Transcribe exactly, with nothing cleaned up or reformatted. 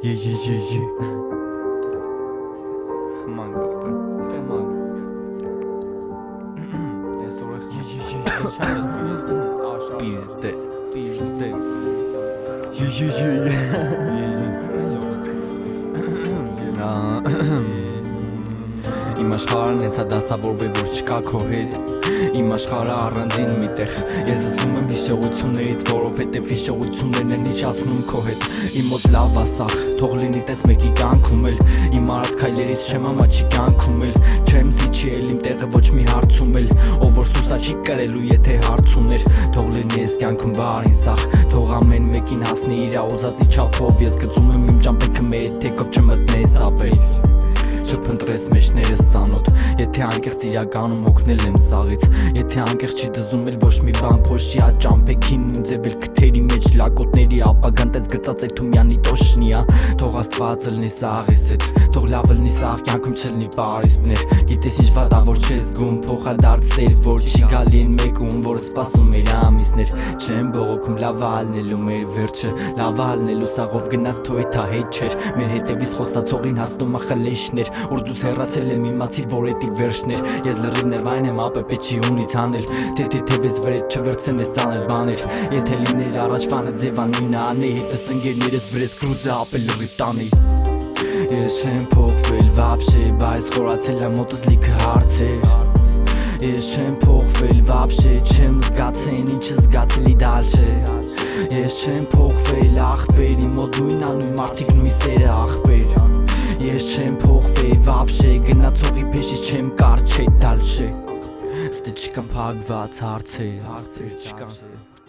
Yeah, yeah, yeah, yeah. Խմանք աղբեր, խմանք Ես որ է խմանք Պիզդեց, Պիզդեց yeah, yeah, yeah. Իմ աշխարհն էցա դասավորվե որ չկա քո հետ Իմ աշխարհը առանձին միտեղ Ես զսվում եմ հիշողություններից որովհետև հիշողություններն են իջացնում քո հետ Իմ մոտ լավ ասախ թող լինի տենց մեկի կյանքում էլ Իմ արած քայլերից չեմ ամաչի կյանքում էլ Չեմ զիջի էլ իմ տեղը ոչ մի հարցում էլ Ով որ սուսա չի կրելու եթե հարց ուներ Թող լինի ես կյանքում բարին սախ Թող ամեն մեկին հասնի իրա ուզածի չափով Ես գծում եմ իմ ճամփեքը մեր թեկով չմտնես ապեր Չփնտրես մեջներս ծանոթ Եթե անկեղծ իրականում հոգնել եմ սաղից Եթե անկեղծ չի դզում էլ ոչ մի բան փոշի ա ճամփեքին ու ձևել քթերի մեջ լակոտների ապագան տես գծած է թումյանի տոշնիա Թող Աստված ելնի սաղիս հետ Թող լավ ելնի սաղ կյանքում չլինի բարիսպներ Գիտես ինչ վատա որ չես գում փոխադարձեր որ չի գալի են մեկում որ սպասում էր ամիսներ Չեմ բողոքում լավ ալնելու մեր վերջը լավ ալնելու սաղով գնաց թոյթա հետ չէր մեր հետևից խոսացողին հաստում ա խլեշներ Որդուց հեռացել եմ իմացի որ էտի վերջներ Ես լրիվ ներվայն եմ ապեպե չի ունից անել Թե թե թևես վրետ չվրցնես ծանել բաներ Եթե լիներ առաջվանը ձևանույնը անեի Հետս ընգերներս վրես կրուզը ապել լրիվ տանի Ես չեմ փոխվել վաբշե բայց խորացել եմ մոտս լիքը հարցեր Ես չեմ փոխվել վաբշե չեմ զգացեն ինչը զգացելի դալշե Ես չեմ փոխվել աղբեր իմ մոտ նույն անույն մարդիկ նույն սերը աղբեր Ես չեմ փոխվել վաբշե գնացողի փեշից չեմ կար չէ դալշե Ստե չկա փակված հարցեր հարցեր չկան ստե